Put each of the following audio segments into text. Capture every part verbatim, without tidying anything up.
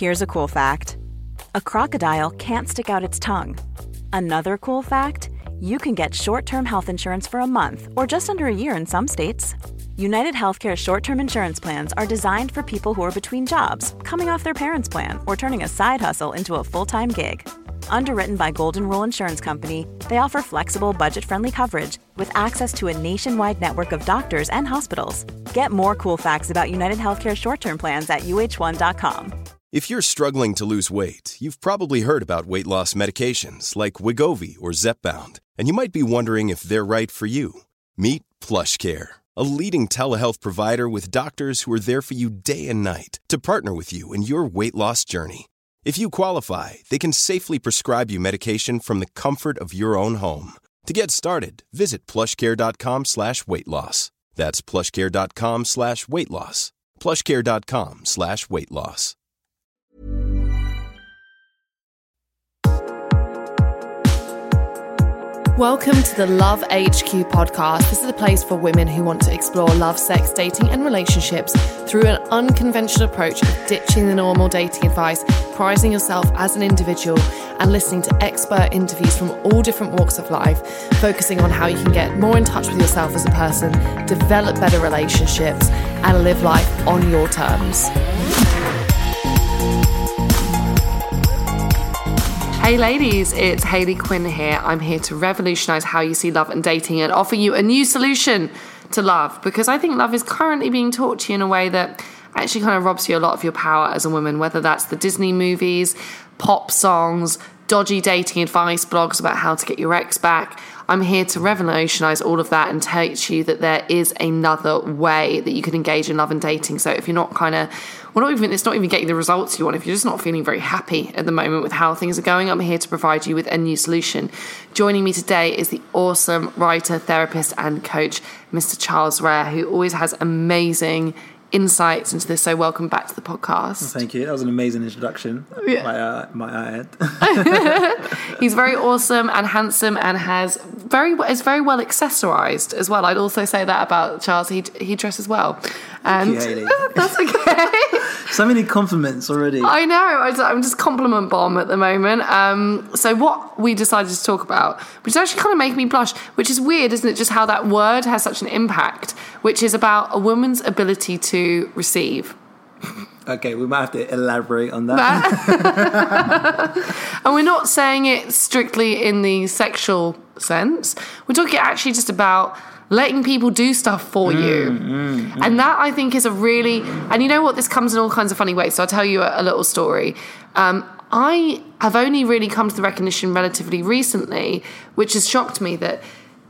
Here's a cool fact. A crocodile can't stick out its tongue. Another cool fact, you can get short-term health insurance for a month or just under a year in some states. United Healthcare short-term insurance plans are designed for people who are between jobs, coming off their parents' plan, or turning a side hustle into a full-time gig. Underwritten by Golden Rule Insurance Company, they offer flexible, budget-friendly coverage with access to a nationwide network of doctors and hospitals. Get more cool facts about United Healthcare short-term plans at U H one dot com. If you're struggling to lose weight, you've probably heard about weight loss medications like Wegovy or Zepbound, and you might be wondering if they're right for you. Meet PlushCare, a leading telehealth provider with doctors who are there for you day and night to partner with you in your weight loss journey. If you qualify, they can safely prescribe you medication from the comfort of your own home. To get started, visit plushcare.com slash weight loss. That's plushcare.com slash weight loss. plushcare.com slash weight loss. Welcome to the Love H Q podcast. This is a place for women who want to explore love, sex, dating and relationships through an unconventional approach of ditching the normal dating advice, prizing yourself as an individual and listening to expert interviews from all different walks of life, focusing on how you can get more in touch with yourself as a person, develop better relationships and live life on your terms. Hey ladies, it's Hayley Quinn here. I'm here to revolutionise how you see love and dating and offer you a new solution to love, because I think love is currently being taught to you in a way that actually kind of robs you a lot of your power as a woman, whether that's the Disney movies, pop songs, dodgy dating advice, blogs about how to get your ex back. I'm here to revolutionise all of that and teach you that there is another way that you can engage in love and dating. So if you're not kind of, well, not even, it's not even getting the results you want, if you're just not feeling very happy at the moment with how things are going, I'm here to provide you with a new solution. Joining me today is the awesome writer, therapist and coach, Mister Charles Rare, who always has amazing insights into this. So welcome back to the podcast. Well, thank you. That was an amazing introduction. Yeah. My, uh, my ad. He's very awesome and handsome and has very is very well accessorized as well. I'd also say that about Charles. He he dresses well. And thank you, that's okay. So many compliments already. I know. I'm just compliment bomb at the moment. Um, so what we decided to talk about, which actually kind of made me blush, which is weird, isn't it? Just how that word has such an impact, which is about a woman's ability to receive. Okay, we might have to elaborate on that. And we're not saying it strictly in the sexual sense. We're talking actually just about letting people do stuff for mm, you. Mm, mm. And that, I think, is a really... And you know what? This comes in all kinds of funny ways. So I'll tell you a, a little story. Um, I have only really come to the recognition relatively recently, which has shocked me, that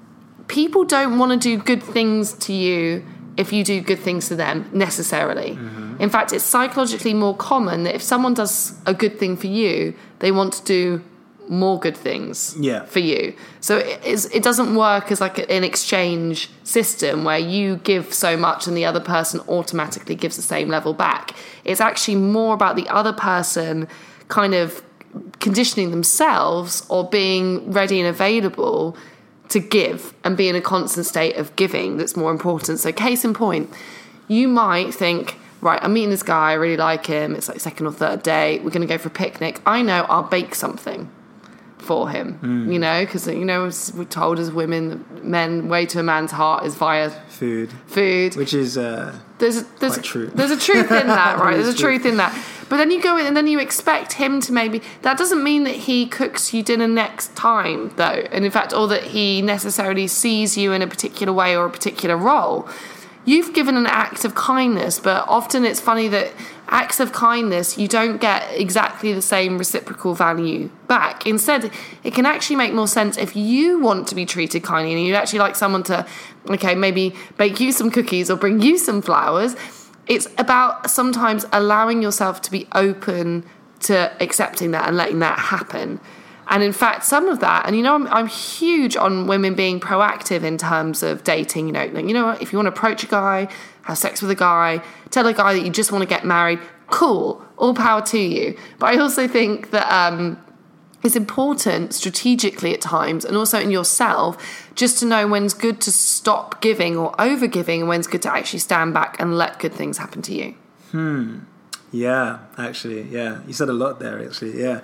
people don't want to do good things to you if you do good things to them, necessarily. Mm-hmm. In fact, it's psychologically more common that if someone does a good thing for you, they want to do more good things yeah. for you. So it, is, it doesn't work as like an exchange system where you give so much and the other person automatically gives the same level back. It's actually more about the other person kind of conditioning themselves or being ready and available to give and be in a constant state of giving that's more important. So case in point, you might think, right, I'm meeting this guy, I really like him, it's like second or third date, we're going to go for a picnic. I know I'll bake something for him, mm. you know, because, you know, we're told as women, men, way to a man's heart is via food. Food. Which is uh, there's, there's, quite true. There's a truth in that, right? There's a true. truth in that. But then you go in and then you expect him to maybe... That doesn't mean that he cooks you dinner next time, though. And in fact, or that he necessarily sees you in a particular way or a particular role. You've given an act of kindness, but often it's funny that acts of kindness, you don't get exactly the same reciprocal value back. Instead, it can actually make more sense if you want to be treated kindly and you'd actually like someone to, okay, maybe bake you some cookies or bring you some flowers. It's about sometimes allowing yourself to be open to accepting that and letting that happen. And in fact, some of that, and you know, I'm, I'm huge on women being proactive in terms of dating. You know, like, you know, if you want to approach a guy, have sex with a guy, tell a guy that you just want to get married, cool, all power to you. But I also think that um, it's important strategically at times, and also in yourself, just to know when's good to stop giving or over giving, and when's good to actually stand back and let good things happen to you. Hmm. Yeah, actually, yeah. You said a lot there, actually, yeah.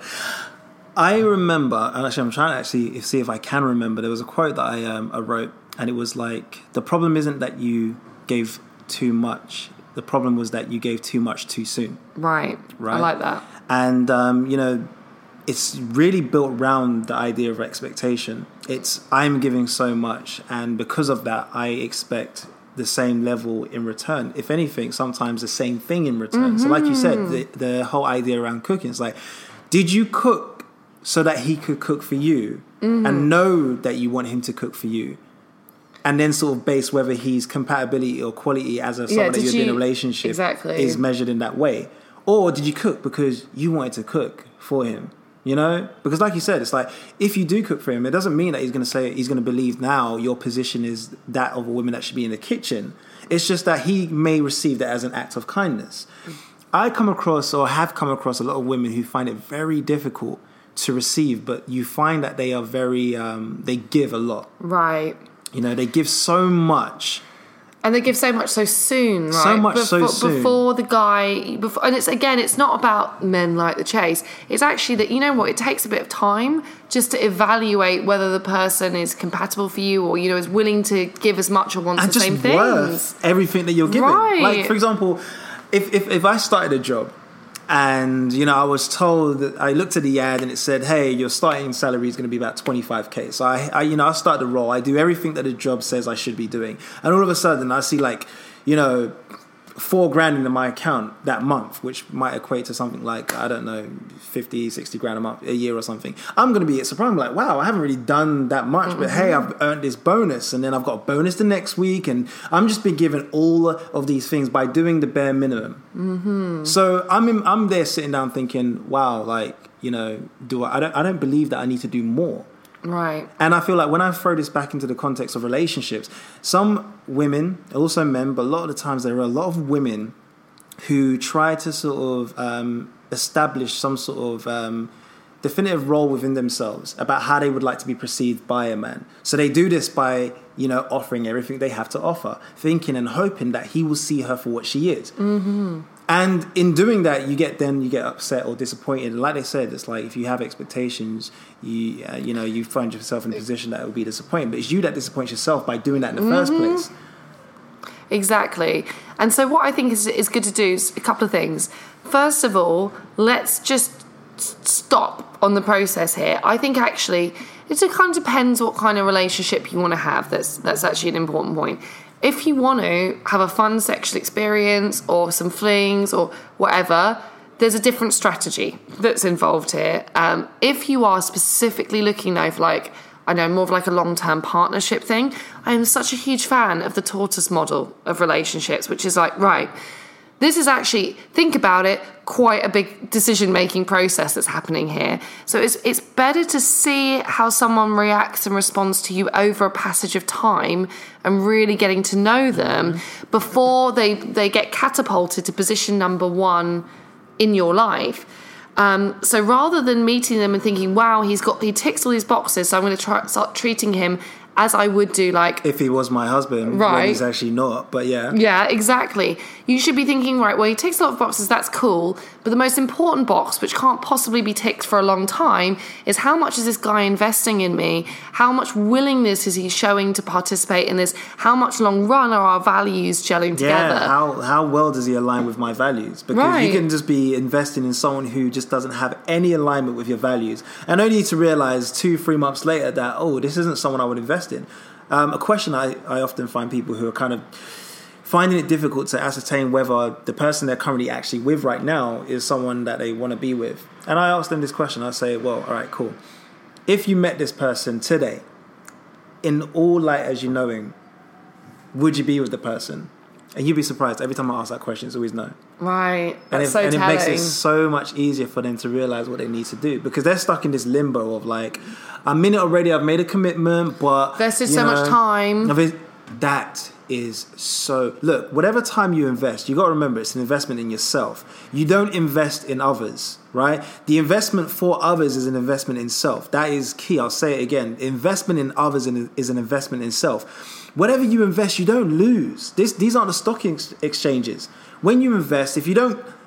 I remember, and actually I'm trying to actually see if I can remember, there was a quote that I, um, I wrote, and it was like, the problem isn't that you gave too much, the problem was that you gave too much too soon. Right, right? I like that. And, um, you know, it's really built around the idea of expectation. It's, I'm giving so much, and because of that, I expect the same level in return. If anything, sometimes the same thing in return. Mm-hmm. So like you said, the, the whole idea around cooking, it's like, did you cook so that he could cook for you mm-hmm. and know that you want him to cook for you? And then sort of base whether he's compatibility or quality as a someone yeah, that you're you, in a relationship exactly. is measured in that way. Or did you cook because you wanted to cook for him? You know, because like you said, it's like if you do cook for him, it doesn't mean that he's going to say he's going to believe now your position is that of a woman that should be in the kitchen. It's just that he may receive that as an act of kindness. I come across or have come across a lot of women who find it very difficult to receive, but you find that they are very, um, they give a lot. Right. You know, they give so much. And they give so much so soon, right? So much before, so soon. Before the guy... Before, and it's again, it's not about men like the chase. It's actually that, you know what, it takes a bit of time just to evaluate whether the person is compatible for you or, you know, is willing to give as much or wants and the same things. And just worth everything that you're giving. Right. Like, for example, if, if, if I started a job and, you know, I was told that I looked at the ad and it said, hey, your starting salary is going to be about twenty-five K. So, I, I, you know, I start the role. I do everything that the job says I should be doing. And all of a sudden I see like, you know, four grand into my account that month, which might equate to something like, I don't know, fifty, sixty grand a month, a year or something. I'm going to be surprised. I'm like, wow, I haven't really done that much, mm-hmm. but hey, I've earned this bonus and then I've got a bonus the next week. And I'm just being given all of these things by doing the bare minimum. Mm-hmm. So I'm in, I'm there sitting down thinking, wow, like, you know, do I, I don't, I don't believe that I need to do more. Right. And I feel like when I throw this back into the context of relationships, some women, also men, but a lot of the times there are a lot of women who try to sort of um, establish some sort of um, definitive role within themselves about how they would like to be perceived by a man. So they do this by, you know, offering everything they have to offer, thinking and hoping that he will see her for what she is. Mm-hmm. And in doing that, you get then you get upset or disappointed. And like they said, it's like if you have expectations, you uh, you know you find yourself in a position that it will be disappointing. But it's you that disappoints yourself by doing that in the mm-hmm. first place. Exactly. And so what I think is is good to do is a couple of things. First of all, let's just stop on the process here. I think actually it kind of depends what kind of relationship you want to have. That's that's actually an important point. If you want to have a fun sexual experience or some flings or whatever, there's a different strategy that's involved here. Um, if you are specifically looking though for like, I know, more of like a long-term partnership thing, I am such a huge fan of the tortoise model of relationships, which is like, right, this is actually, think about it, quite a big decision-making process that's happening here. So it's it's better to see how someone reacts and responds to you over a passage of time and really getting to know them mm-hmm. before they, they get catapulted to position number one in your life. Um, so rather than meeting them and thinking, wow, he's got he ticks all these boxes, so I'm going to try, start treating him as I would do, like... if he was my husband, right. When he's actually not, but yeah. Yeah, exactly. You should be thinking, right, well, he ticks a lot of boxes, that's cool, but the most important box, which can't possibly be ticked for a long time, is how much is this guy investing in me? How much willingness is he showing to participate in this? How much long run are our values gelling together? Yeah, how, how well does he align with my values? Because right. you can just be investing in someone who just doesn't have any alignment with your values. And only to realise two, three months later that, oh, this isn't someone I would invest in. Um, a question I, I often find people who are kind of finding it difficult to ascertain whether the person they're currently actually with right now is someone that they want to be with. And I ask them this question. I say, well, all right, cool. If you met this person today, in all light as you know him, would you be with the person? And you'd be surprised. Every time I ask that question, it's always no. Right. That's and it, so and telling. It makes it so much easier for them to realise what they need to do. Because they're stuck in this limbo of like, I'm in it already, I've made a commitment, but... invested so know, much time. That is so... Look, whatever time you invest, you got to remember it's an investment in yourself. You don't invest in others, right? The investment for others is an investment in self. That is key. I'll say it again. Investment in others is an investment in self. Whatever you invest, you don't lose. This, these aren't the stock ex- exchanges. When you invest, if you don't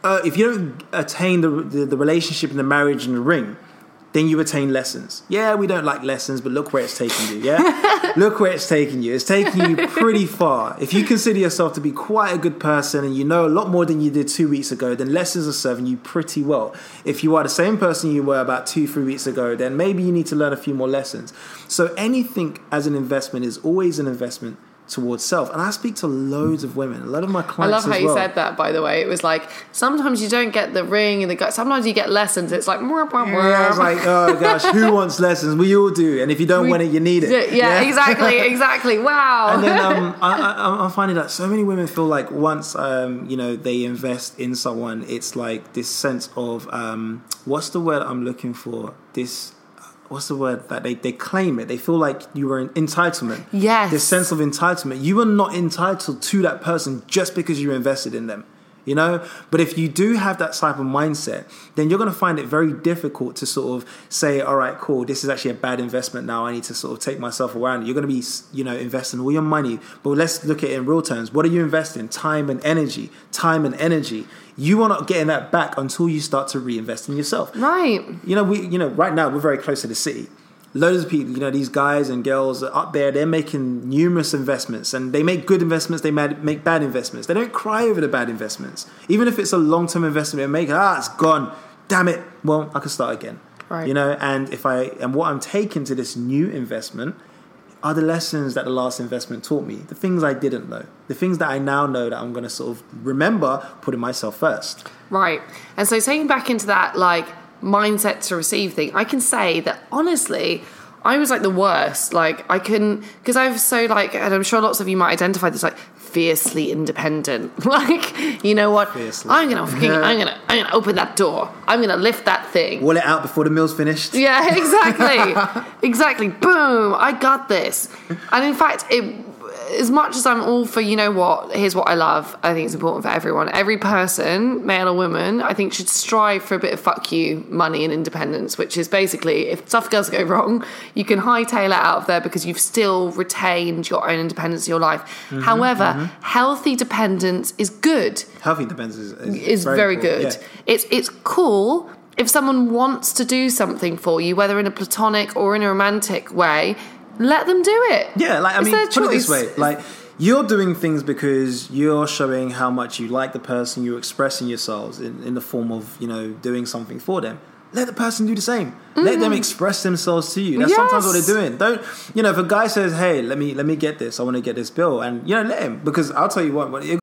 uh, if you don't attain the, the the relationship and the marriage and the ring, then you attain lessons. Yeah, we don't like lessons, but look where it's taken you, yeah? Look where it's taken you. It's taken you pretty far. If you consider yourself to be quite a good person and you know a lot more than you did two weeks ago, then lessons are serving you pretty well. If you are the same person you were about two, three weeks ago, then maybe you need to learn a few more lessons. So anything as an investment is always an investment towards self. And I speak to loads of women, a lot of my clients. I love how as you well. said that, by the way. It was like, sometimes you don't get the ring and the gut, sometimes you get lessons. It's like, mwah, mwah, mwah. Yeah, it's like, oh gosh, who wants lessons? We all do. And if you don't we, want it, you need it. Yeah, yeah? exactly, exactly. Wow. And then um, I, I, I'm finding that so many women feel like once um, you know, they invest in someone, it's like this sense of um, what's the word I'm looking for? This. What's the word that they, they claim it? They feel like you were in entitlement. Yes. This sense of entitlement. You are not entitled to that person just because you invested in them, you know? But if you do have that type of mindset, then you're going to find it very difficult to sort of say, all right, cool, this is actually a bad investment now. I need to sort of take myself around. You're going to be, you know, investing all your money. But let's look at it in real terms. What are you investing? Time and energy. Time and energy. You are not getting that back until you start to reinvest in yourself. Right. You know, we. You know, right now we're very close to the city. Loads of people, you know, these guys and girls are up there. They're making numerous investments, and they make good investments. They make bad investments. They don't cry over the bad investments, even if it's a long-term investment. They make it. Ah, it's gone. Damn it. Well, I can start again. Right. You know, and if I and what I'm taking to this new investment are the lessons that the last investment taught me, the things I didn't know, the things that I now know that I'm going to sort of remember putting myself first. Right. And so taking back into that, like, mindset to receive thing, I can say that, honestly, I was, like, the worst. Like, I couldn't, because I was so, like, and I'm sure lots of you might identify this, like, fiercely independent. Like, you know what? Fiercely. I'm going to freaking, I'm going to, I'm going to open that door. I'm going to lift that thing. Wall it out before the meal's finished. Yeah, exactly. Exactly. Boom. I got this. And in fact, it, as much as I'm all for, you know what, here's what I love, I think it's important for everyone. Every person, male or woman, I think should strive for a bit of fuck you money and independence, which is basically, if stuff does go wrong, you can hightail it out of there because you've still retained your own independence in your life. Mm-hmm, However, mm-hmm. healthy dependence is good. Healthy dependence is, is, is very, very good. Yeah. It's it's cool if someone wants to do something for you, whether in a platonic or in a romantic way. Let them do it. Yeah, like, I it's mean, put choice. It this way. Like, you're doing things because you're showing how much you like the person, you're expressing yourselves in, in the form of, you know, doing something for them. Let the person do the same. Mm-hmm. Let them express themselves to you. That's yes. sometimes what they're doing. Don't, you know, if a guy says, hey, let me let me get this, I want to get this bill, and, you know, let him. Because I'll tell you what. what it-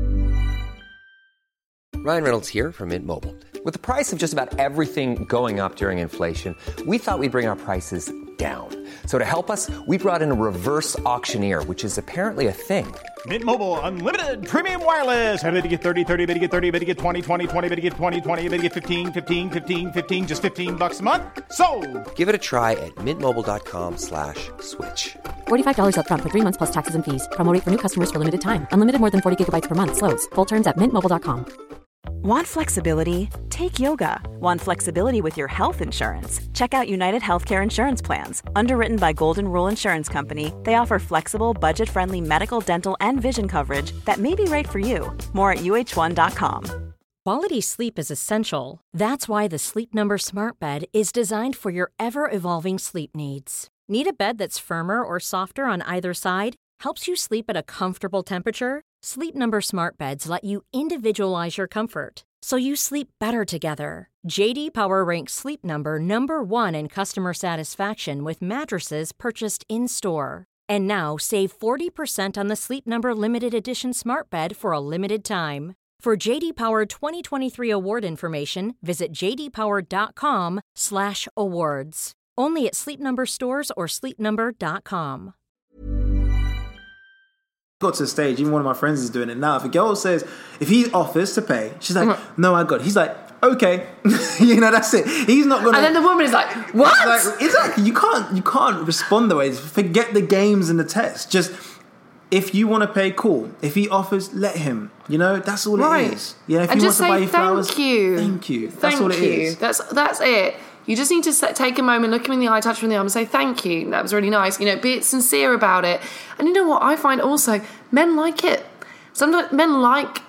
Ryan Reynolds here from Mint Mobile. With the price of just about everything going up during inflation, we thought we'd bring our prices down. So to help us, we brought in a reverse auctioneer, which is apparently a thing. Mint Mobile Unlimited Premium Wireless. How to get thirty, thirty, how to get thirty, how to get twenty, twenty, twenty, how to get twenty, twenty, how to get fifteen, fifteen, fifteen, fifteen, just fifteen bucks a month? Sold! Give it a try at mintmobile.com slash switch. forty-five dollars up front for three months plus taxes and fees. Promo rate for new customers for limited time. Unlimited more than forty gigabytes per month. Slows full terms at mint mobile dot com. Want flexibility? Take yoga. Want flexibility with your health insurance? Check out United Healthcare Insurance Plans. Underwritten by Golden Rule Insurance Company, they offer flexible, budget-friendly medical, dental, and vision coverage that may be right for you. More at U H one dot com. Quality sleep is essential. That's why the Sleep Number Smart Bed is designed for your ever-evolving sleep needs. Need a bed that's firmer or softer on either side? Helps you sleep at a comfortable temperature? Sleep Number Smart Beds let you individualize your comfort, so you sleep better together. J D Power ranks Sleep Number number one in customer satisfaction with mattresses purchased in-store. And now save forty percent on the Sleep Number Limited Edition Smart Bed for a limited time. For J D Power twenty twenty-three award information, visit jdpower.com slash awards. Only at Sleep Number stores or sleep number dot com. Got to the stage, even one of my friends is doing it now. If a girl says, if he offers to pay, she's like, mm-hmm. no, I got it. He's like, okay. You know, that's it. He's not going to. And then the woman is like, what? Like, exactly. You can't, you can't respond the way. Forget the games and the tests. Just, if you want to pay, cool. If he offers, let him. You know, that's all right. it is. You know, if and he just wants to buy you thank flowers, you. thank you. That's thank all it you. is. That's, that's it. You just need to set, take a moment, look him in the eye, touch him in the arm and say, thank you, that was really nice. You know, be sincere about it. And you know what I find also? Men like it. Sometimes men like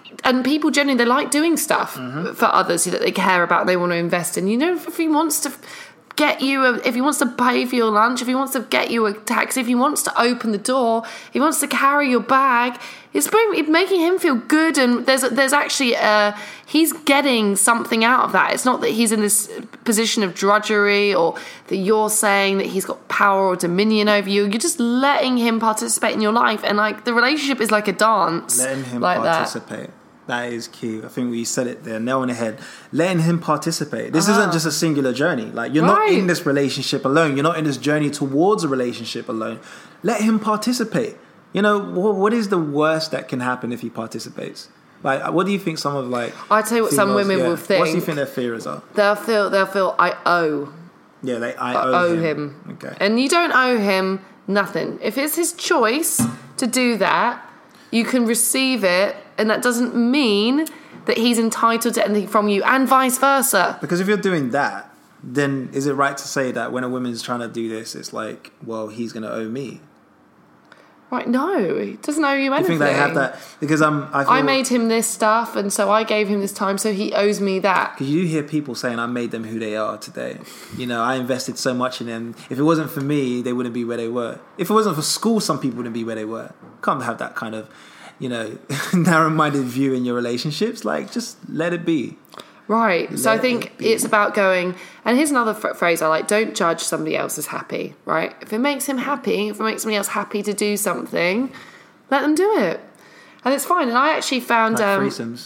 and people generally, they like doing stuff mm-hmm. for others that they care about, they want to invest in. You know, if he wants to get you, a, if he wants to pay for your lunch, if he wants to get you a taxi, if he wants to open the door, he wants to carry your bag, it's making him feel good. And there's there's actually a, he's getting something out of that. It's not that he's in this position of drudgery, or that you're saying that he's got power or dominion over you. You're just letting him participate in your life, and like the relationship is like a dance. Letting him like participate. That. That is key. I think we said it there, nail on the head. Letting him participate. This uh-huh. isn't just a singular journey. Like, you're right. not in this relationship alone. You're not in this journey towards a relationship alone. Let him participate. You know, what is the worst that can happen if he participates? Like, what do you think some of like? I tell you what, females, some women yeah, will think. What do you think their fears are? They'll feel. They'll feel. I owe. Yeah, they. I, I owe, owe him. him. Okay. And you don't owe him nothing. If it's his choice to do that, you can receive it, and that doesn't mean that he's entitled to anything from you, and vice versa. Because if you're doing that, then is it right to say that when a woman's trying to do this, it's like, well, he's going to owe me? Right, no, he doesn't owe you anything. You think they have that? Because um, I, feel I made him this stuff, and so I gave him this time, so he owes me that. Because you hear people saying, I made them who they are today. You know, I invested so much in them. If it wasn't for me, they wouldn't be where they were. If it wasn't for school, some people wouldn't be where they were. Can't have that kind of, you know, narrow-minded view in your relationships. Like, just let it be. Right. Let so I think it it's about going, and here's another f- phrase I like, don't judge somebody else's happy, right? If it makes him happy, if it makes somebody else happy to do something, let them do it. And it's fine. And I actually found... Like um, threesomes.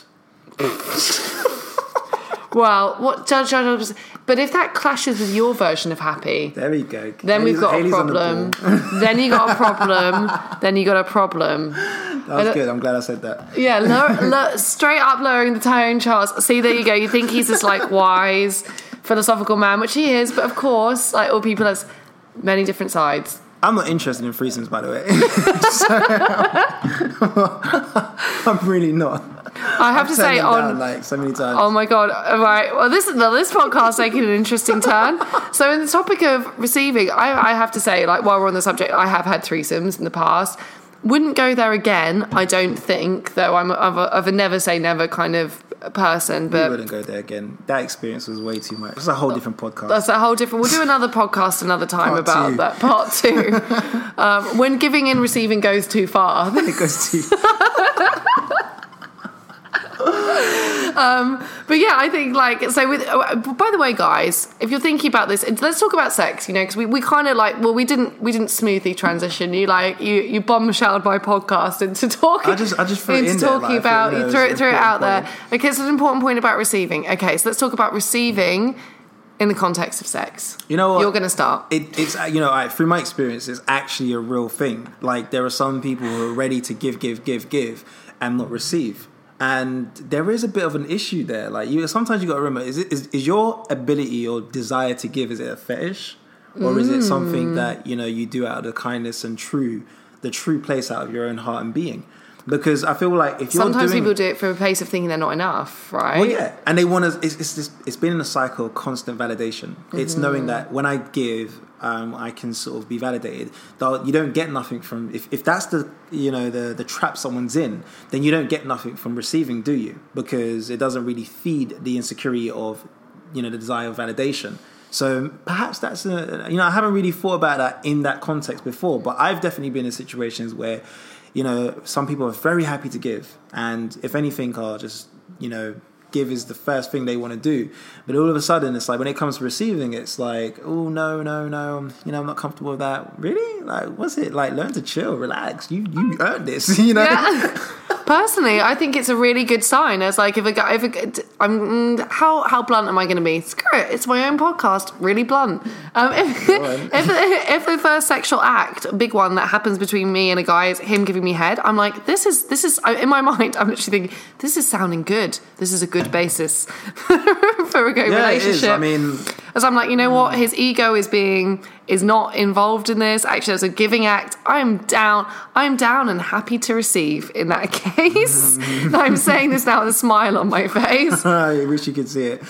Well, what judge, judge, but if that clashes with your version of happy, there we go. Then Haley's, we've got Haley's a problem. The then you got a problem. Then you got a problem. That was and, good. I'm glad I said that. Yeah, lower, lower, straight up lowering the tone, Charles. See, there you go. You think he's this like wise, philosophical man, which he is, but of course, like all people has many different sides. I'm not interested in threesomes, by the way. so, I'm really not. I have I've to say on down, like so many times. Oh my god! Right. Well, this well, this podcast is taking an interesting turn. So, in the topic of receiving, I, I have to say, like while we're on the subject, I have had threesomes in the past. Wouldn't go there again. I don't think, though. I'm of a, of a never say never kind of person. But you wouldn't go there again. That experience was way too much. It's a whole different podcast. That's a whole different. We'll do another podcast another time part about two. that part two. um, when giving and receiving goes too far. It goes too. Um, but yeah, I think like, so with, uh, by the way, guys, if you're thinking about this, let's talk about sex, you know, because we, we kind of like, well, we didn't, we didn't smoothly transition. You like, you, you bombshelled my podcast into talking, I just, I just threw into it in talking there, like, about, you threw it, threw it out point. there. Okay. So it's an important point about receiving. Okay. So let's talk about receiving in the context of sex. You know what? You're going to start. It, it's, you know, I, through my experience, it's actually a real thing. Like there are some people who are ready to give, give, give, give and not receive. And there is a bit of an issue there. Like you, sometimes you got to remember: is it is, is your ability or desire to give, is it a fetish, or mm. is it something that you know you do out of the kindness and true, the true place out of your own heart and being? Because I feel like if you're sometimes doing, people do it from a place of thinking they're not enough, right? Well, yeah, and they want to. It's it's, this, it's been in a cycle of constant validation. Mm-hmm. It's knowing that when I give, um, I can sort of be validated. Though you don't get nothing from if, if that's the you know the the trap someone's in, then you don't get nothing from receiving, do you? Because it doesn't really feed the insecurity of you know the desire of validation. So perhaps that's a, you know I haven't really thought about that in that context before, but I've definitely been in situations where. You know, some people are very happy to give, and if anything, are just you know, give is the first thing they want to do. But all of a sudden, it's like when it comes to receiving, it's like, oh no, no, no, you know, I'm not comfortable with that. Really? Like, what's it like? Learn to chill, relax. You you earned this, you know. Yeah. Personally, I think it's a really good sign. It's like if a guy, if a, I'm how how blunt am I going to be? Screw it, it's my own podcast. Really blunt. Um, if, if if the first sexual act, a big one that happens between me and a guy is him giving me head, I'm like, this is this is in my mind. I'm literally thinking, this is sounding good. This is a good basis for a good yeah, relationship. It is. I mean, as I'm like, you know what, his ego is being is not involved in this, actually as a giving act, I'm down. I'm down and happy to receive in that case. I'm saying this now with a smile on my face. I wish you could see it.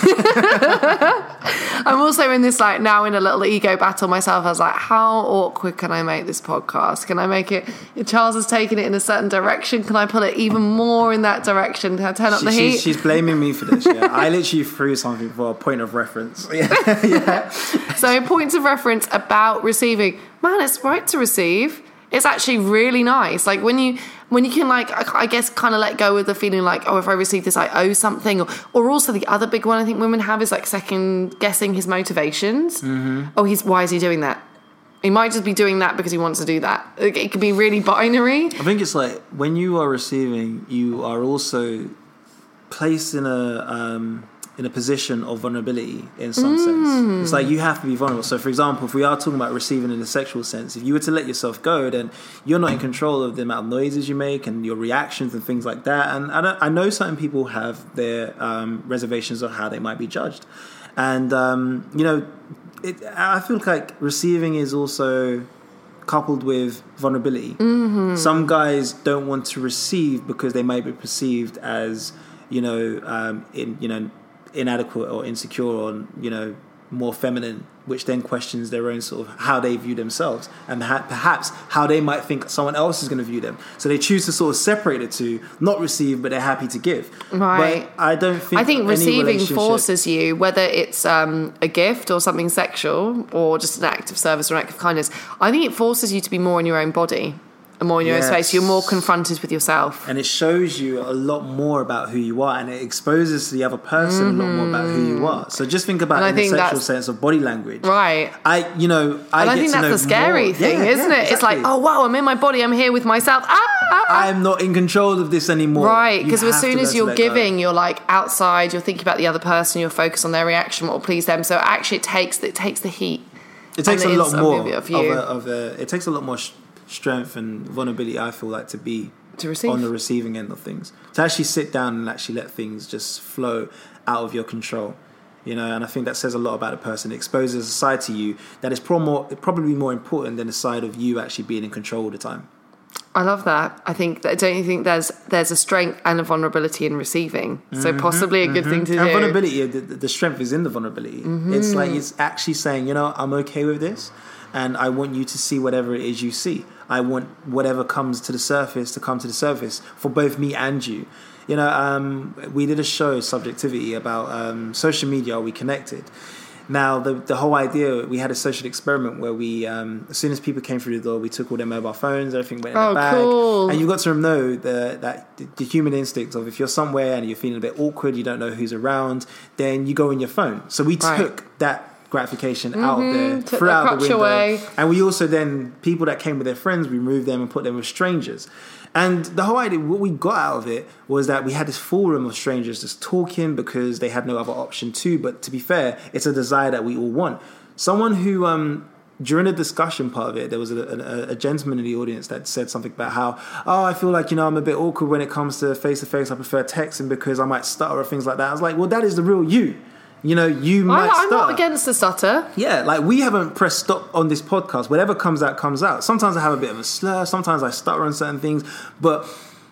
I'm also in this, like, now in a little ego battle myself. I was like, how awkward can I make this podcast? Can I make it, if Charles has taken it in a certain direction, can I pull it even more in that direction? Can I turn up she, the heat? She's, she's blaming me for this, yeah. I literally threw something for a point of reference. Yeah. yeah. So points of reference about receiving. Man, it's right to receive. It's actually really nice. Like when you when you can, like, I guess, kind of let go of the feeling like, oh, if I receive this, I owe something. Or, or also the other big one I think women have is like second guessing his motivations. Mm-hmm. Oh, he's why is he doing that? He might just be doing that because he wants to do that. It can be really binary. I think it's like when you are receiving, you are also placed in a um, in a position of vulnerability in some mm. sense. It's like you have to be vulnerable. So, for example, if we are talking about receiving in a sexual sense, if you were to let yourself go, then you're not in control of the amount of noises you make and your reactions and things like that. And I, don't, I know certain people have their um, reservations on how they might be judged. And, um, you know, it, I feel like receiving is also coupled with vulnerability. Mm-hmm. Some guys don't want to receive because they might be perceived as, you know, um, in, you know, inadequate or insecure or, you know, more feminine, which then questions their own sort of how they view themselves and ha- perhaps how they might think someone else is going to view them. So they choose to sort of separate the two, not receive, but they're happy to give. Right. But I don't think I think any receiving relationship... forces you, whether it's um, a gift or something sexual or just an act of service or an act of kindness, I think it forces you to be more in your own body. And more in your yes. own space, you're more confronted with yourself. And it shows you a lot more about who you are, and it exposes to the other person mm-hmm. a lot more about who you are. So just think about it in the sexual sense of body language. Right. I, you know, I and I get think to that's know the scary more. thing, yeah, isn't yeah, it? Exactly. It's like, oh wow, I'm in my body, I'm here with myself. Ah, ah, ah. I'm not in control of this anymore. Right, because as soon as you're giving, go. you're like outside, you're thinking about the other person, you're focused on their reaction, what will please them. So actually, it takes it takes the heat. It takes a lot more of, of, of, a, of a. It takes a lot more. Sh- strength and vulnerability, I feel like, to be to receive. on the receiving end of things, to actually sit down and actually let things just flow out of your control, you know. And I think that says a lot about a person. It exposes a side to you that is pro- more, probably more important than the side of you actually being in control all the time. I love that. I think that, don't you think there's there's a strength and a vulnerability in receiving? So mm-hmm, possibly a good mm-hmm. thing to and do. Vulnerability, the, the strength is in the vulnerability. Mm-hmm. It's like it's actually saying, you know, I'm okay with this, and I want you to see whatever it is you see. I want whatever comes to the surface to come to the surface for both me and you. You know, um, we did a show, Subjectivity, about um, social media. Are we connected? Now, the the whole idea, we had a social experiment where we, um, as soon as people came through the door, we took all their mobile phones, everything went in oh, the bag. Cool. And you've got to know the, that the human instinct of if you're somewhere and you're feeling a bit awkward, you don't know who's around, then you go in your phone. So we right. took that gratification mm-hmm. out of there, took threw out the window. Away. And we also then, people that came with their friends, we moved them and put them with strangers. And the whole idea, what we got out of it was that we had this full room of strangers just talking because they had no other option too. But to be fair, it's a desire that we all want. Someone who, um, during the discussion part of it, there was a, a, a gentleman in the audience that said something about how, oh, I feel like, you know, I'm a bit awkward when it comes to face-to-face. I prefer texting because I might stutter or things like that. I was like, well, that is the real you. You know, you might I, I'm stutter. not against the stutter. Yeah, like we haven't pressed stop on this podcast. Whatever comes out, comes out. Sometimes I have a bit of a slur. Sometimes I stutter on certain things. But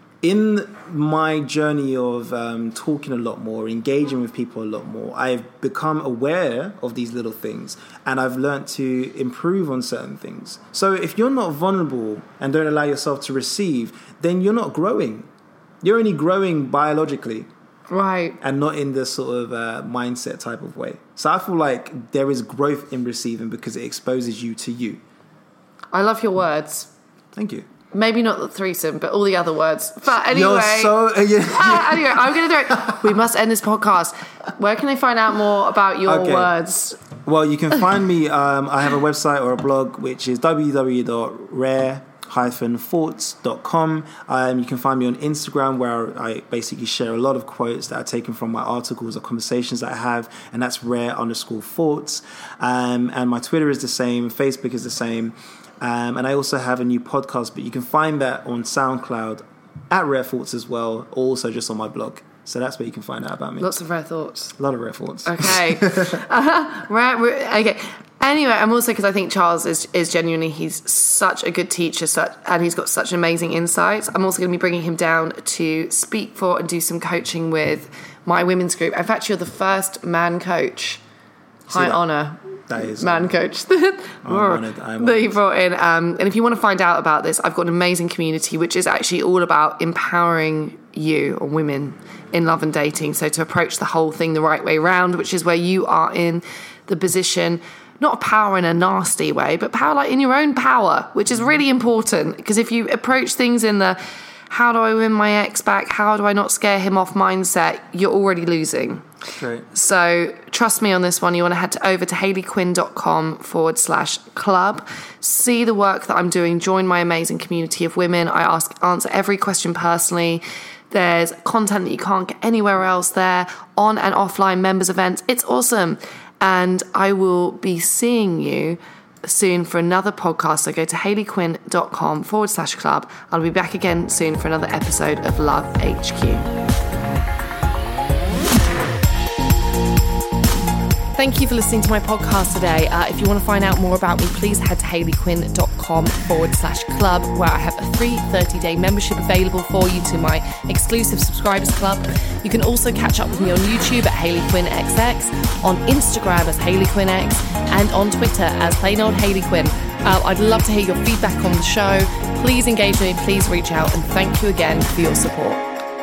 in my journey of um, talking a lot more, engaging with people a lot more, I've become aware of these little things. And I've learned to improve on certain things. So if you're not vulnerable and don't allow yourself to receive, then you're not growing. You're only growing biologically. Right. And not in this sort of uh, mindset type of way. So I feel like there is growth in receiving because it exposes you to you. I love your words. Thank you. Maybe not the threesome, but all the other words. But anyway. You're so... Uh, yeah. uh, anyway, I'm going to do it. We must end this podcast. Where can I find out more about your okay. words? Well, you can find me... Um, I have a website or a blog, which is w w w dot rare thoughts dot com. Um, you can find me on Instagram, where I basically share a lot of quotes that are taken from my articles or conversations that I have, and that's rare underscore thoughts. Um, and my Twitter is the same, Facebook is the same, um, and I also have a new podcast, but you can find that on SoundCloud at Rare Thoughts as well, or also just on my blog. So that's where you can find out about me. Lots of rare thoughts. A lot of rare thoughts. Okay. uh-huh. Rare, okay. Anyway, I'm also, because I think Charles is, is genuinely, he's such a good teacher, such, and he's got such amazing insights. I'm also going to be bringing him down to speak for and do some coaching with my women's group. In fact, you're the first man coach. High honour. That is man coach I'm honored, I'm that he brought in. Um, and if you want to find out about this, I've got an amazing community which is actually all about empowering you or women in love and dating. So to approach the whole thing the right way around, which is where you are in the position, not power in a nasty way, but power like in your own power, which is really important. Because if you approach things in the how do I win my ex back, how do I not scare him off mindset, you're already losing. Great. So trust me on this one. You want to head to over to hayleyquinn.com forward slash club. See the work that I'm doing. Join my amazing community of women. I ask answer every question personally. There's content that you can't get anywhere else there. On and offline members events. It's awesome. And I will be seeing you soon for another podcast. So go to hayleyquinn.com forward slash club. I'll be back again soon for another episode of Love H Q. Thank you for listening to my podcast today. Uh, if you want to find out more about me, please head to hayleyquinn.com forward slash club, where I have a free thirty-day membership available for you to my exclusive subscribers club. You can also catch up with me on YouTube at HayleyQuinnXX, on Instagram as HayleyQuinnX, and on Twitter as plain old HayleyQuinn. Uh, I'd love to hear your feedback on the show. Please engage with me, please reach out, and thank you again for your support.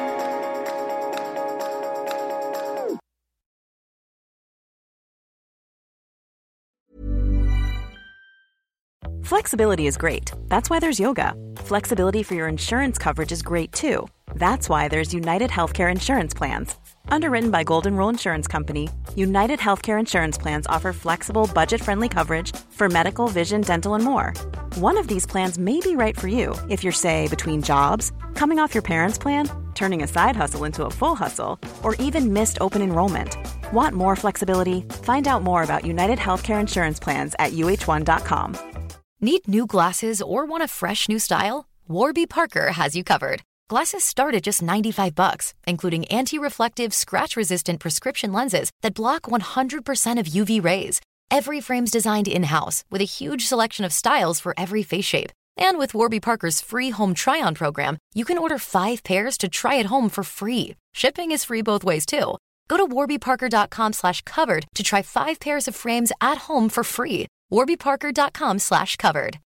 Flexibility is great. That's why there's yoga. Flexibility for your insurance coverage is great too. That's why there's United Healthcare Insurance Plans. Underwritten by Golden Rule Insurance Company, United Healthcare Insurance Plans offer flexible, budget-friendly coverage for medical, vision, dental, and more. One of these plans may be right for you if you're, say, between jobs, coming off your parents' plan, turning a side hustle into a full hustle, or even missed open enrollment. Want more flexibility? Find out more about United Healthcare Insurance Plans at U H one dot com. Need new glasses or want a fresh new style? Warby Parker has you covered. Glasses start at just ninety-five bucks, including anti-reflective, scratch-resistant prescription lenses that block one hundred percent of U V rays. Every frame's designed in-house with a huge selection of styles for every face shape. And with Warby Parker's free home try-on program, you can order five pairs to try at home for free. Shipping is free both ways, too. Go to warbyparker.com slash covered to try five pairs of frames at home for free. warbyparker.com slash covered.